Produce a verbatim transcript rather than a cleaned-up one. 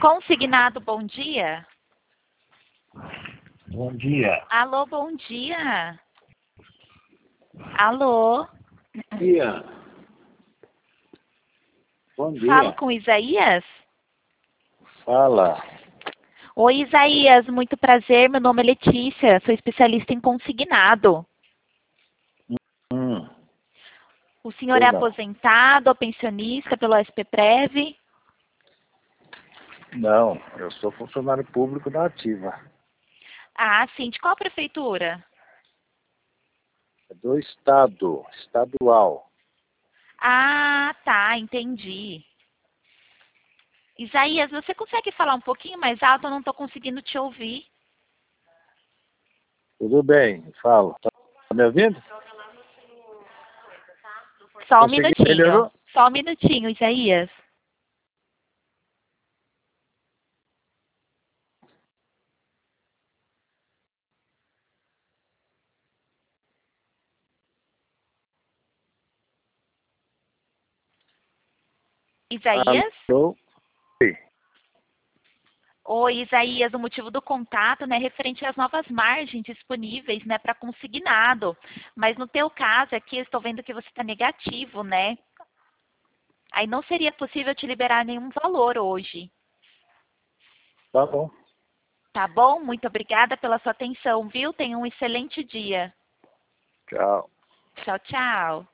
Consignado, bom dia. Bom dia. Alô, bom dia. Alô. Bom dia. Bom dia. Falo com Isaías? Fala. Oi, Isaías, muito prazer. Meu nome é Letícia, sou especialista em consignado. Hum, O senhor é Pois não. aposentado ou pensionista pelo S P Prev? Não, eu sou funcionário público da Ativa. Ah, sim. De qual prefeitura? É do Estado, estadual. Ah, tá, entendi. Isaías, você consegue falar um pouquinho mais alto? Eu não estou conseguindo te ouvir. Tudo bem, falo. Tá me ouvindo? Só um Consegui- minutinho. melhorou? Só um minutinho, Isaías. Isaías? Alô? Oi. Oi, Isaías, o motivo do contato, né, referente às novas margens disponíveis, né, para consignado. Mas no teu caso aqui, eu estou vendo que você está negativo, né? Aí não seria possível te liberar nenhum valor hoje. Tá bom. Tá bom? Muito obrigada pela sua atenção, viu? Tenha um excelente dia. Tchau. Tchau, tchau.